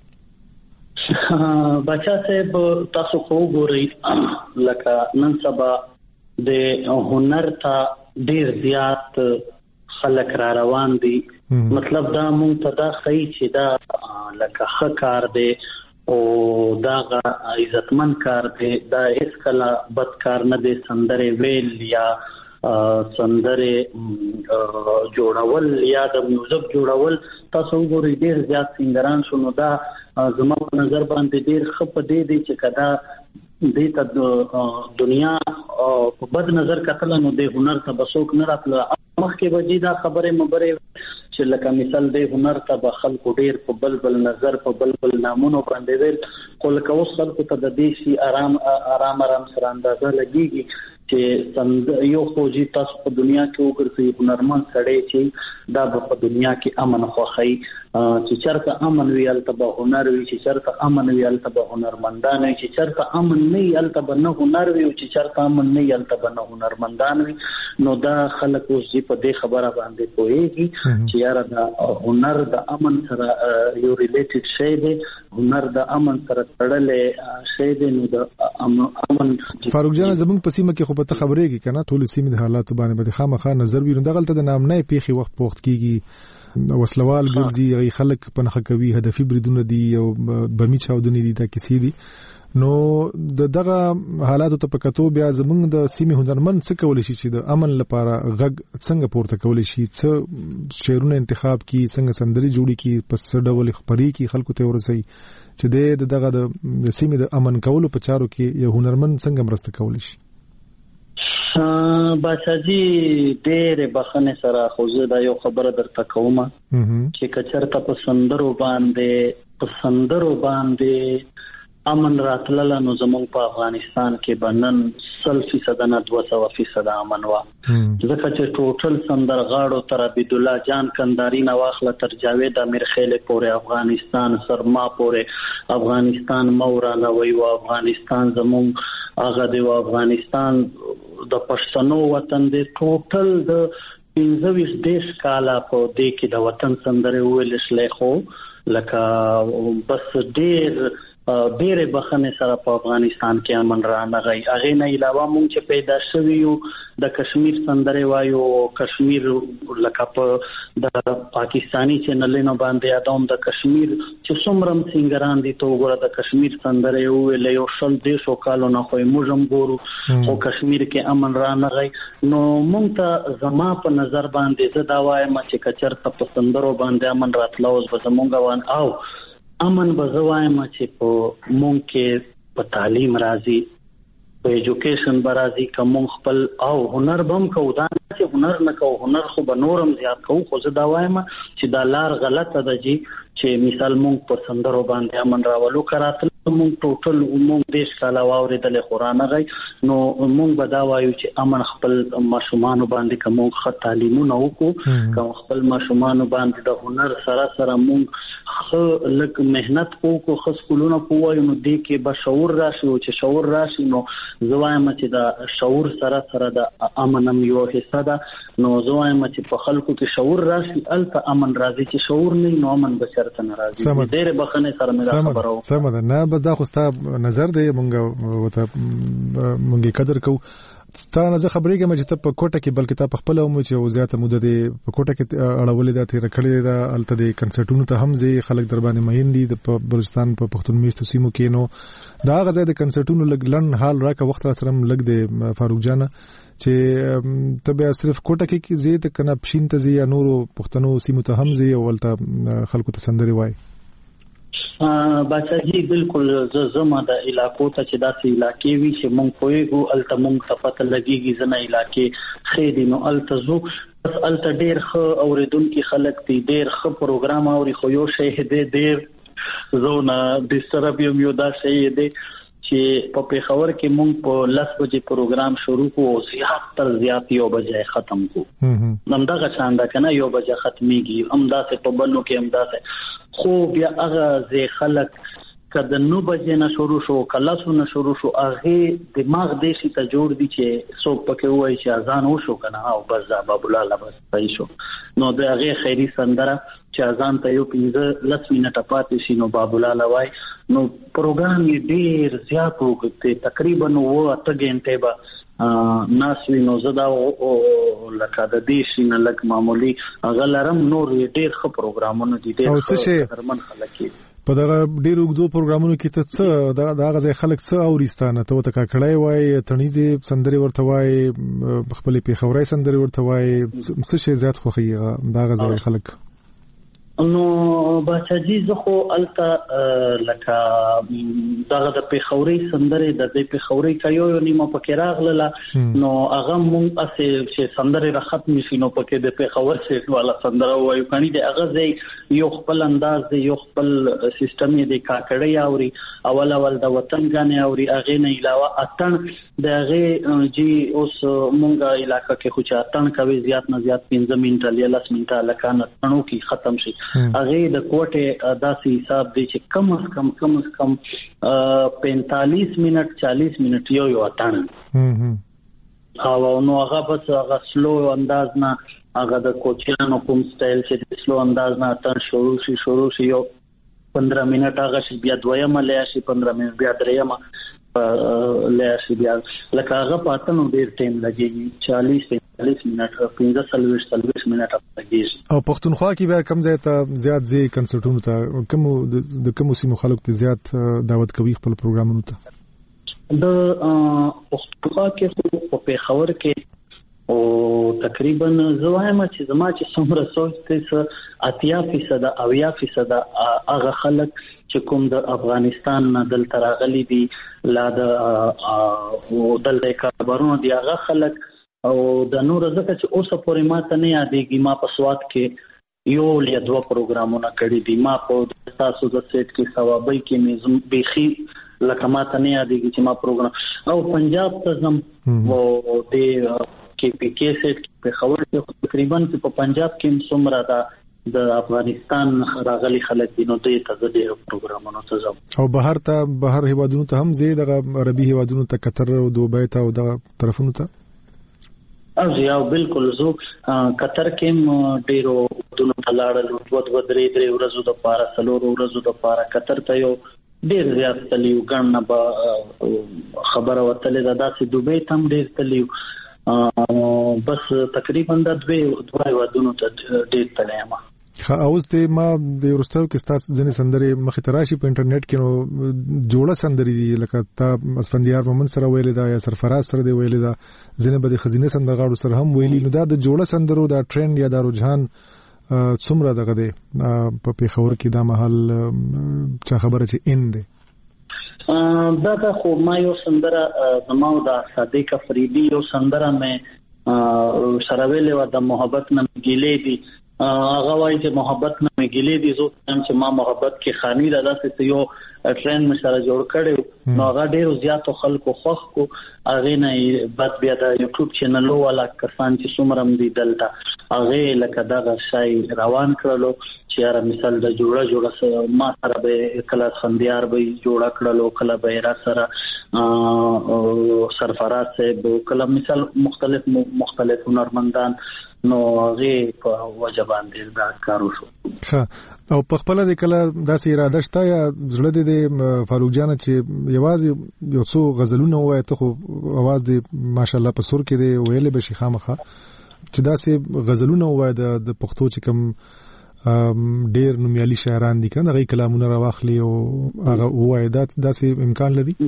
بچا صاحب تاسو خو ګورئ لکه نن سبا د هنر ته ډیر زیات خلک را روان دي. مطلب دا مونږ ته دا خی چې دا لکه ښه کار دی او دا عزتمن کار دی. دا هیڅ کله بد کار نه دی. سندره ویل یا سندره جوړول یا د میوزیک جوړول تاسو وګورئ ډیر زیات سنگران شونو. دا زما په نظر باندې ډیر خپ دی چې کدا دې ته دنیا په بد نظر کتل نو د هنر ته بسوک نه راتله. مخکې وجې دا خبره مبره چې لکه مثال د هنر ته به خلکو ډیر په بلبل نظر په بلبل نامونو باندې ویل خو لکه اوس خلکو ته د دې شي آرام سره اندازه لګيږي چې یو فوجي تاسو په دنیا کې وګورئ هنرمند سړی چې دا په دنیا کې امن خوخی چې چرته امن وی الته به هنر وی چې چرته امن وی الته به هنرمندان وی چې چرته امن نه الته به نه هنر وی چې چرته امن نه الته به نه هنرمندان وی. نو دا خلک اوس په دې خبره باندې پوهیږي چې یاره دا هنر د امن سره یو ریلیټډ شی دی. هنر د امن سره تړلې شی دی. نو د امن فاروق جان زمونږ په سیمه کې خو په خبرې کې کنه ټول سیمه د حالات باندې خامخا نظر ویرون دغلت د نام نه پیخي وخت پوښت کیږي وسلوال ګرځي غي خلک پنخ کوي هدفي بریدونه دي او بمی چاودنې دي دا کیسې دي. نو دغه حالات ته پکاتو بیا زمونږ د سیمه هنرمند څه کول شي چې د امن لپاره غږ څنګه پورته کول شي څه شعرونه انتخاب کی څنګه سندري جوړي کی پس ډول خبري کی خلکو ته ورسي چې دغه د سیمه د امن کولو په چارو کې یو هنرمند څنګه مرسته کول شي؟ بچاجي ډېر بخنه سره خو زه دا یو خبره درته کوم چې کچرته په سندرو باندې امن راتلل نو زموږ په افغانستان کې بنن 100% نه 200% امن وا. ځکه چې ټوټل سندرغاړو تر عبد الله جان کنداری نه واخله تر جاوید امیر خیل پورې افغانستان سرما پورې افغانستان مورانا وی او افغانستان زموږ هغه دی او افغانستان د پښتنو وطن دی. ټوټل د 15 کاله په دې کې د وطن سندره ویل شلې خو لکه بس ډېر بخنه سره په افغانستان کې امن را نغی. هغه نه علاوه مونږ چې پیدا شوی یو د کشمیر سندره وایو کشمیر لکه په د پاکستانی چینلونو باندې ادم د کشمیر چې څومره سنگران دي ته وګوره د کشمیر سندره ویل یو شل دیشو کالو نه خو موږ ګورو او کشمیر کې امن را نغی. نو مونږ ته زما په نظر باندې زه دا وایم چې کچرته په سندرو باندې امن راتلو اوس به زمونږ وان او امن بزوایم چې په مونږ کې په تعلیم راځي په ایجوکیشن برازي کوم خپل او هنر بم کو دا چې هنر نه کو هنر خو به نورم زیات کو خو زه دا وایم چې دا لار غلطه ده چې مثال مونږ په سندرو باندې امن راولو کراتل مونږ ټوټل مونږ دیش کاله واوریدل قرآن غي نو مونږ به دا وایو چې امن خپل ماشومان باندې کوم خط تعلیمونه وکړو کوم خپل ماشومان باندې د هنر سره مونږ خو لک مهنت وکړو خو سکولونه کوو نو دې کې به شعور راشي او چې شعور راشي نو زوایم چې دا شعور سره د امن یو حصہ ده نو زوایم چې په خلکو کې شعور راشي الته امن راځي چې شعور نه نو امن به چرته نه راځي ډېر بخنه سره مې خبرو سم ده نه به دا خو ستا نظر دی مونږ قدر کو ستا نظر خبرې کوم چې ته په کوټه کې بلکې ته په خپل عمر چې زیاته مدته په کوټه کې اړولې ده تیر کړې ده الته د کنسرټونو ته هم زی خلک در باندې مهین دي د بلوچستان په پښتون میشتو سیمو کې نو دا غزا د کنسرټونو لګلن حال راکه وخت سره لګ د فاروق جان چې ته به صرف کوټه کې زی ته کنه پښین ته زی یا نورو پښتنو سیمو ته هم زی ولته خلکو ته سندري وای باچاجي بالکل زما د علاقو ته چې داسې علاقې وي چې مونږ پوهیږو الته مونږ ته پته لګيږي ځنه علاقې خېدي نو الته زو بس الته ډېر ښه اوریدونکو خلک دي ډېر ښه پروګرام اوري خو یو شی دې ډېر زونه د سره یو دا شی دې چې په پیښور کې مونږ په 10 بجې پروګرام شروع کوو زیات یو بجې ختم کوو نمدغه څنګه کنه یو بجې ختميږي امداسه په بنو کې امداسه خو بیا هغه زی خلک کله 9 بجې نه شروع شو کله سونه شروع شو هغه دماغ دې شي ته جوړ دي چې څوک پکې وایي چې اذان وشو کنه او بس باب الله بس پای شو نو د هغه خیری سندره چې اذان ته یو 15 منټه پاتې شي نو باب الله وای نو پروګرام یې ډیر زیات وکړي تقریبا 8 غنټه به ناسوي نو زدا لکه د دې شي نه لک معمولی غلرم نور ډیر ښه پروګرامونه دي ډیر درمن خلک په دا ډیر وګړو پروګرامونو کې ته څه دا غزه خلک څه اورستانه ته وته کړای وای تنيزي سندري ورته وای خپل پیښوري سندري ورته وای څه شي زیات خوخي دا غزه خلک نو باچاجي زه خو الته لکه دغه د پیښوري سندري د پیښوري کایو نیمه پکې راغله نو هغه مونږ اسه چې سندري را ختم شي نو پکې د پیښور سیټ والا سندره وایو کني د هغه یو خپل انداز دی یو خپل سیستم دی کاکړی اوري اول د وطن غانې اوري هغه نه علاوه اتن د هغه جی اوس مونږه علاقې کې خو چاتن کوي زیات نه زیات 15 منټه یا 10 منټه لکانه تنو کې ختم شي هغه د کوټه داسې حساب دی چې کم از کم 45 منټ 40 منټ یو اتن او نو هغه بس هغه سلو انداز نه هغه د کوچیانو کوم سټایل چې سلو انداز نه اتن شروع شي یو 15 منټه هغه شي بیا دویمه لیا شي 15 منټ بیا دریمه لیا شي بیا لکه هغه پاتنو ډیر ټیم لګي 40 منټه 15 منټه لګي او پښتونخوا کې بیا کم ځای ته زیات زی کنسرټونو ته کوم سیمو خلک ته زیات دعوت کوي خپل پروګرامونو ته د پښتونخوا کې په پیښور کې او تقریبا زوایم چې زما چې څومره سوچ ته 80% هغه خلک چې کوم د افغانستان نه دل تراغلي دي لا د دل د کاربارونو دی هغه خلک او د نور زکه چې اوسه پورې ماته نه یادېږي ما په سواد کې یو یا دوه پروګرامونه کړی دي ما په تاسو د سیټ کې ثوابي کې میزم بيخي لکه ماته نه یادېږي چې ما پروګرام او پنجاب ته زم او د کې پی کې سیټ په خبر کې تقریبا په پنجاب کې څومره دا د افغانستان راغلي خلک دي نو د تزدید پروګرامونو ته ځم او بهر هیوادونو ته هم زی د عربي هیوادونو ته قطر او دوبۍ ته او د طرفونو ته او یو بالکل زو قطر کې ډیرو دونو تلاړل او درې ورځو د پاره سلور ورځو د پاره قطر ته یو ډیر زیات تلیو ګڼنه به خبره وتلې ده داسې دوبۍ ته هم ډیر تلیو بس تقریبا د دوه ودونو ته ډیر تلیم اوس ته ما د ورستو کې ستاسو ځنې سندري مخ تراشي په انټرنیټ کې نو جوړه سندري دي لکه تا اسفندیار مومن سره ویل دا یا سرفراز سره دی ویل دا ځنې به د خزینه سندرغاړو سره هم ویلي نو دا د جوړه سندرو دا ټرند یا دا رجحان څومره دغه دی په پیښور کې دا محل چا خبره چې ان دی دا خو ما یو سندره زماو دا صادق افریدی یو سندره مې سره ویلې و د محبت نه ګیلې دي هغه وایي چې محبت نه مګلې دي زه هم چې ما محبت کې خاني راځي یو ټرین مشره جوړ کړو نو هغه ډیر زیات خلکو خوښ کو هغه نه بعد بیا د یوټیوب چینل والا کسان چې څومره دي دلته هغه لکه دا شای روان کړلو چې یاره مثال د جوړه ما سره به کله خندیار به جوړ کړلو کله به را سره سرفراز صاحب کله مثال مختلف هنرمندان نو هغه په وجبان دي دا کارو شو او په خپل د کله داسې اراده شته یا زړه د فاروق جان چې یوازې یو څو غزلونه وایي ته خو आवाज دی ماشاءالله په سر کې دی ویلې به شي خامخه چې داسې غزلونه وایي د پښتو چې کوم ډیر نومیالي شاعران دي کنه هغه کلامونه راواخلي او هغه وایي داسې امکان لري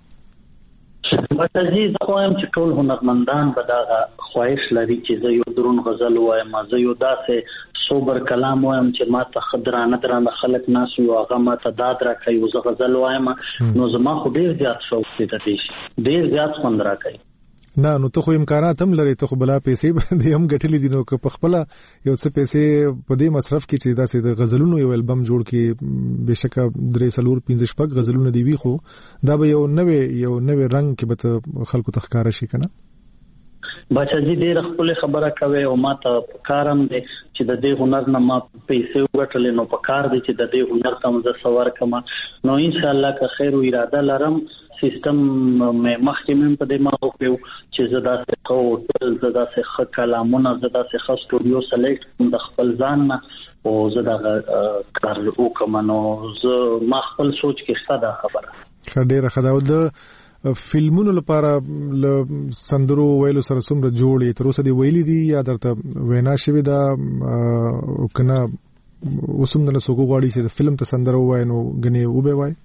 عزیز خوایم چې ټول هنرمندان به دا خواهش لري چې زه یو درون غزل وایم زه یو داسې صبر کلام وایم چې ما ته خدرانه خلک ناس یو هغه ما ته داد راکوي زه غزل وایم نو زما خو ډیر زیات شوق دی د دې ډیر زیات خوند راکوي نه نو ته خو امکانات هم لري ته خو بلا پیسې به هم ګټلې دي نو که په خپل یو څه پیسې په دې مصرف کې چې داسې د غزلونو یو البم جوړ کې بشکه 3-4-5 شپږ غزلونه دی وی خو دا به یو نوې رنگ کې به خلکو تخکاره شي کنه بچا جی ډیر خپل خبره کوي او ما ته کارم دي چې د دې هنر نه ما پیسې وګټل نو په کار دي چې د دې هنر ته مزه سوار کما نو ان شاء الله که خیر او اراده لرم سیستم مخکمن په دې ما وکړو چې زدا څخه زدا څخه کلامونه زدا څخه سټوډیو سلیکټ د خپل ځان نه او زدا کار وکم نو زه ما خپل سوچ کې ستاده خبره ډیره خداو د فلمونو لپاره سندرو ویلو سره څومره جوړې تر اوسه دی ویلي دي یا درته وینا شوی دا کنه اوسم نه سوګو غواړي چې فلم ته سندرو وای نو غني وبې وای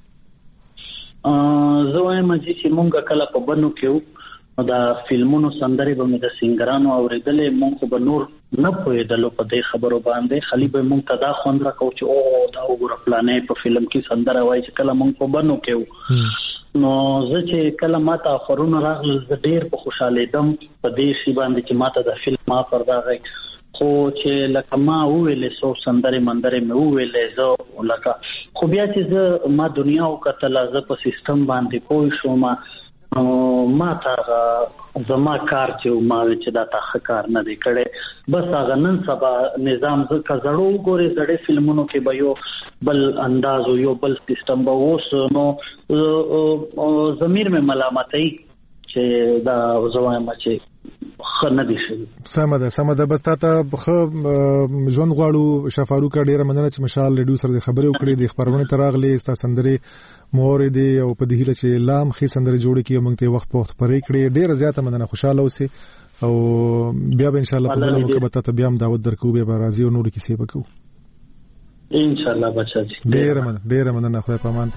زه وایم چې مونږ کله په بنو کې دا فلمونو سندري به مې د سنگرانو اوریدلې مونږ به نور نه پوهېدلو په دې خبرو باندې خالي به مونږ ته دا خوند راکاو چې او دا وګوره پلانې په فلم کې سندره وای چې کله مونږ په بنو کې نو زه چې کله ماته افرونه راغله زه ډیر په خوشاله دم په دې شی باندې چې ماته د فلم افر راغی خو چې لکه ما ویلې سو سندره مندره مې ویلې زه لکه خو بیا چې ما دنیا او کتل زه په سیستم باندې پوه شوم ما ته زما کار چې ما چې دا تخ کار نه دی کړي بس هغه نن سبا نظام زه کزړو ګوري زړې فلمونو کې به یو بل انداز او یو بل سیستم به اوس نو ضمیر مې ملامتای چې دا زوایم چې خنه دي شي سم ده بس ته خو ژوند غواړو شفاروق ډیره مننه چې مشال ریډیو سره خبرې وکړې د خبرونه تراغلي ستا سندري مورید او په دې هله چې لام خي سندري جوړ کړي موږ ته وخت په وخت پرې کړې ډیره زیاته مننه خوشاله اوسې او بیا به ان شاء الله په دغه وخت ته بیا هم دعوت درکو به راځي او نور کیسې وکړو ان شاء الله بچا جی ډیره مننه خدای پامان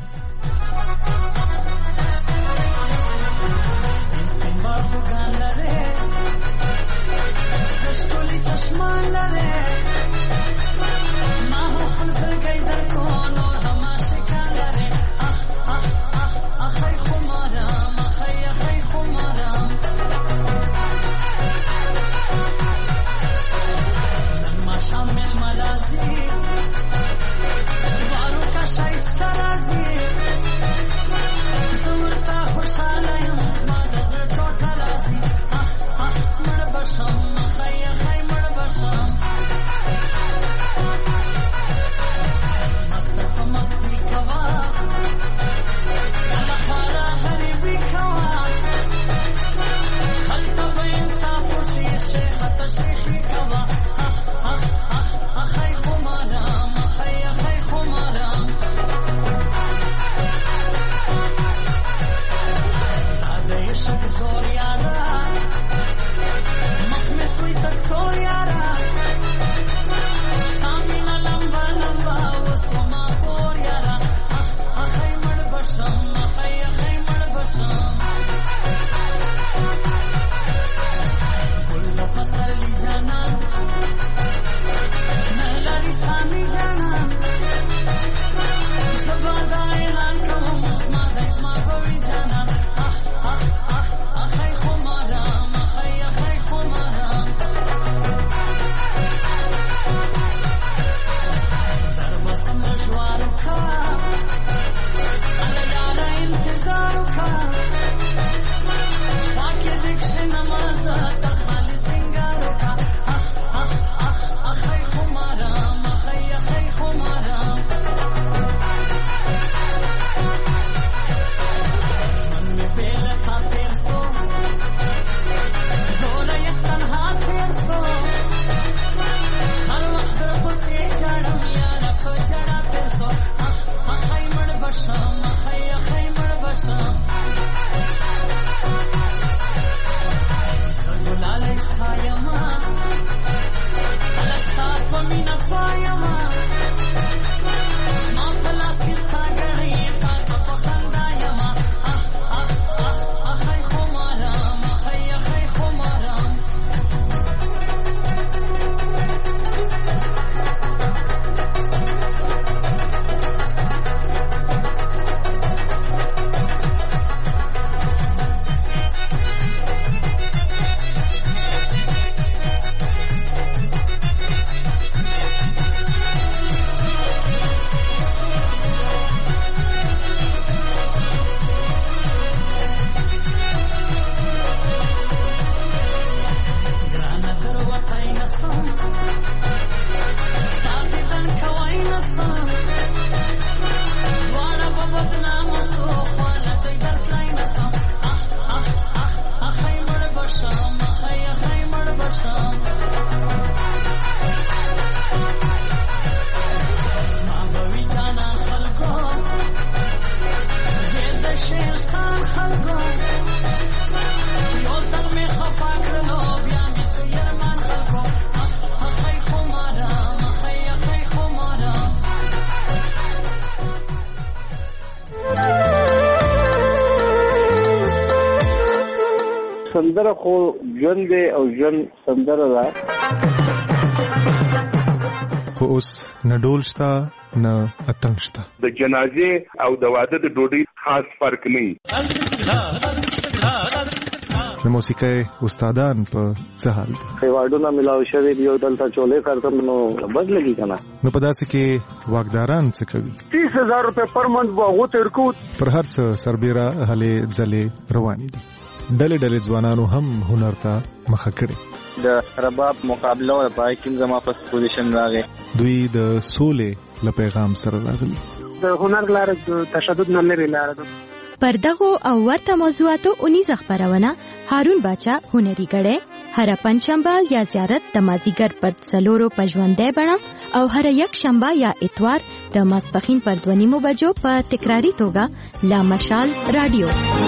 سندره خو ژوند دی او ژوند سندره ده. خو اوس نه ډول شته نه اتڼ شته. د جنازې او د واده د ډوډۍ خاص فرق نه وي. د موسیقۍ استادان په څه حال دي؟ ایوارډونه ملاو شوي دي او دلته چولې کارتم نو بد لګي کنه. نو په داسې کې واګداران څه کوي؟ 30,000 روپے پر منث واغو تر کو پر هر څه سربېره هلې ځلې روانې دي. ډلې ډلې ځوانانو هم هنر ته مخه کړې. د رباب مقابله او پای کې زما په پوزیشن راغی. دوی د سولې له پیغام سره راغلي. د هنر لاره د تشدد نه لري لاره ده. پر دغه او ورته موضوعاتو 19 خبرونه هارون باچا هنري غړې هر پنځشنبه یا زیارت د مازیګر پر څلورو پژوندې بڼه او هر یک شنبه یا اتوار د ماسپخین پر 2:30 بجو په تکراری توګه لا مشال رادیو.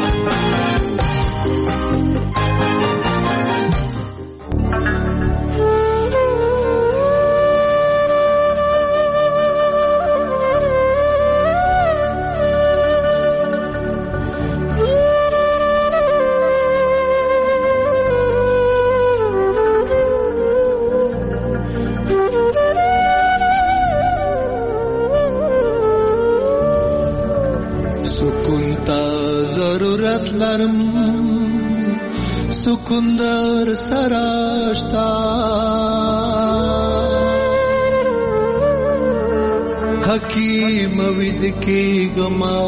سکندر سراشتا حکیم وید کی گما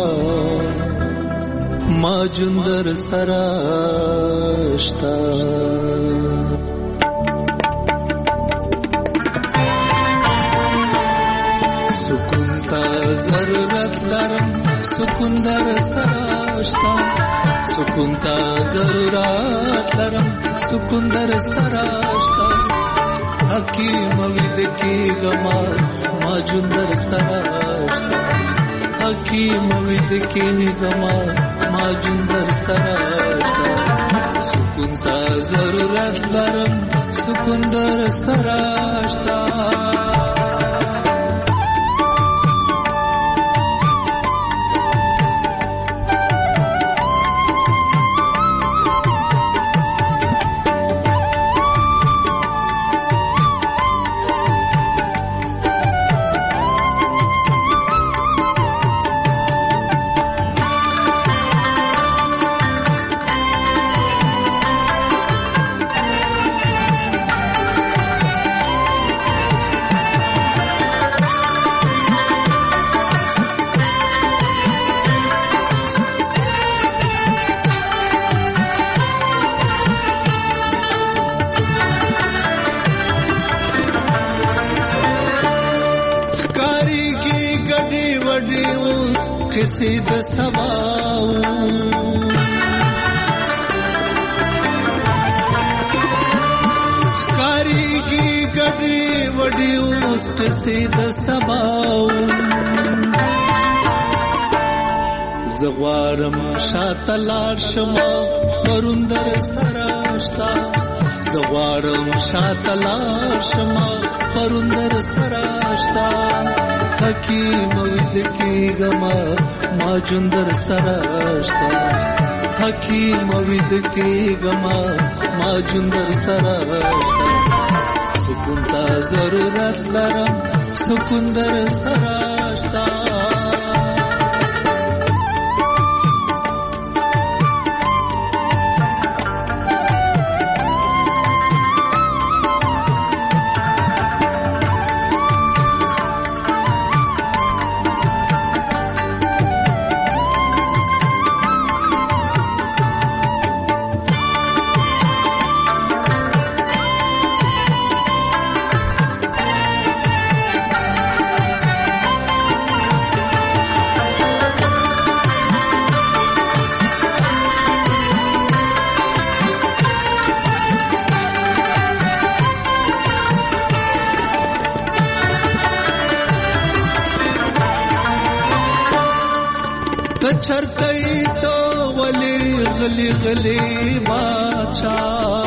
ماجندر سراشتا سکنتا ضرورت لرم سکندر سراشتا سکونتا ضرورت لرم سکندر سراشتا حکیم وید کی گما ماجندر سراشتا حکیم وید کی گما ماجندر سراشتا سکونتا ضرورت لرم سکندر سراشتا کسی د سباو کاریږي ګډي وډي اوس کسی د سباو زغوارم شاتلار شما پروندر سراشتا زغوارم شاتلار شما پروندر سراشتا حکیم وید کی گما ماجندر سراشتا حکیم وید کی گما ماجندر سراشتا سکونتا ضرورت لرم سکندر سراشتا چرتئی تو ولی غلی غلی باچا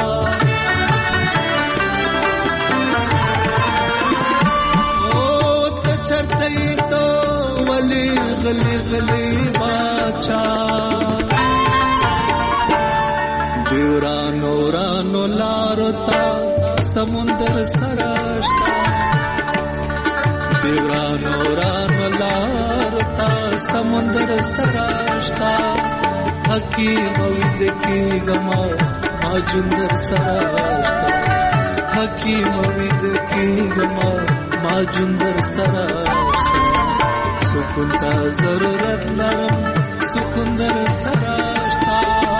او چرتئی تو ولی غلی غلی باچا دیورانو رانو لارتا سمندر سراشتا دیورانو رانو لارتا سمندر سراشتا حکیم وید کی گما ماجندر سراشتا حکیم وید کی گما ماجندر سراشتا سکون تا ضرورت لرم سکون در سراشتا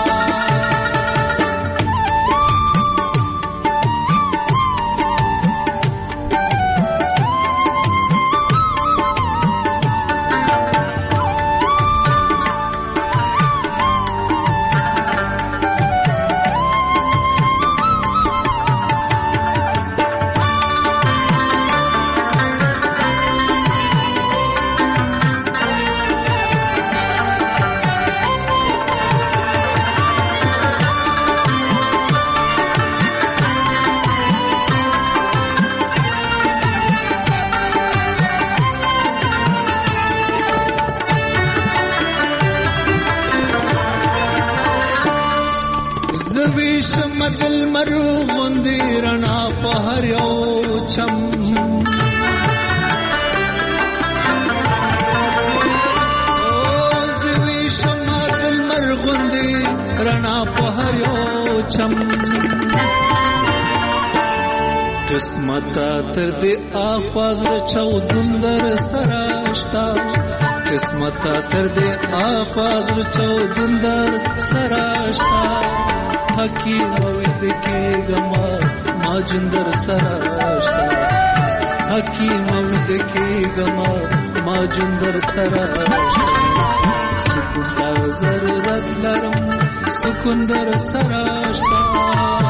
مدل مرو غندی رنا پهر یو چم زوی شما دل مر غندی رنا پهر یو چم قسمت تر دی آفاق چودندر سراشتا قسمت تر دی آفاق چودندر سراشتا حکیم وید کی گما ماجندر سراشتا حکیم وید کی گما ماجندر سراشتا سکون تا ضرورت لرم سکون در سراشتا